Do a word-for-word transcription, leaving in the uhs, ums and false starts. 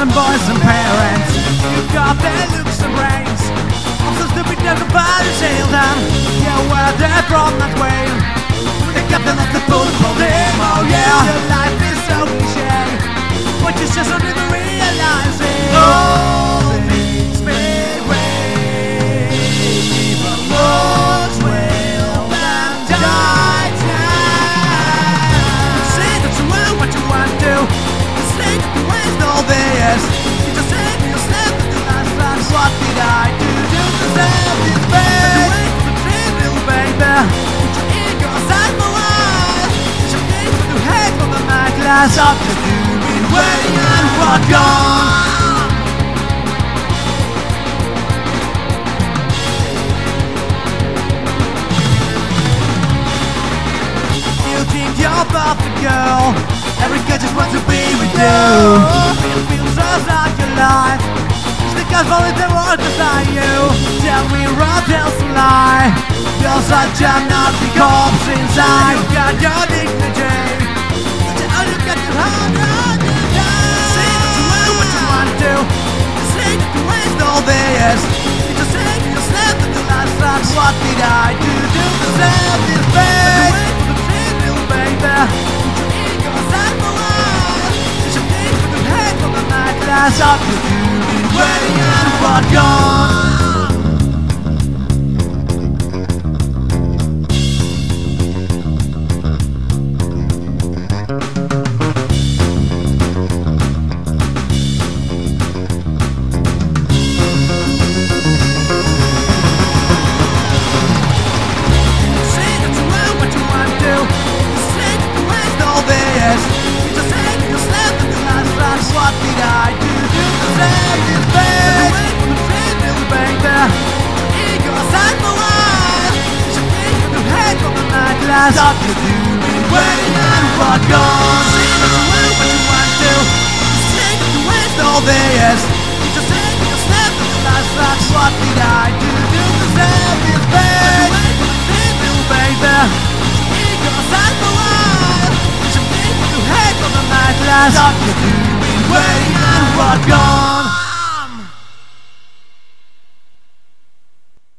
and boys and parents. You've got their looks and brains. I'm so stupid you can buy the sail down. Yeah, where they're from that way. They got them off the boat for them, oh yeah. Your life is so cliche, but you just don't even realize it. All these big waves, even roads will and die tonight. Say that you want what you want to. Say that you waste all this. You just say to yourself that the last time's what did I do to deserve this pain? Wait for the train, little baby. Put your ego aside for a while. It's your day for the hate for the night glass up to you. Been waiting and what gone. You think you're perfect, girl. Every girl just wants to be with you. It feels just like your life. Because only the world beside you. Tell me what else a lie. You're such a naughty corpse inside. You got your dignity. You got your heart on your time. Say that you want what you want to. You say that you waste all this. You just say to yourself that the last time, what did I do to deserve this pain? Wait for the train, little baby. Put your ego aside for a while. It's your day for the hate for the night glass up to you. Waiting and what gone. Say that you want what you want to. Say that you waste all this. You just say to yourself that the last time's what did I do to deserve this pain? Wait for the train, little baby. Your ego aside for a while. It's your day for the hate for the night glass up to you. Been waiting and what gone. Say that you want what you want to. Say that you waste all this. You just say to yourself that the last time's what did I do to deserve this pain? Wait for the train, little baby. Your ego aside for a while. It's your day for the hate for the night glass up to you. Been waiting and what gone.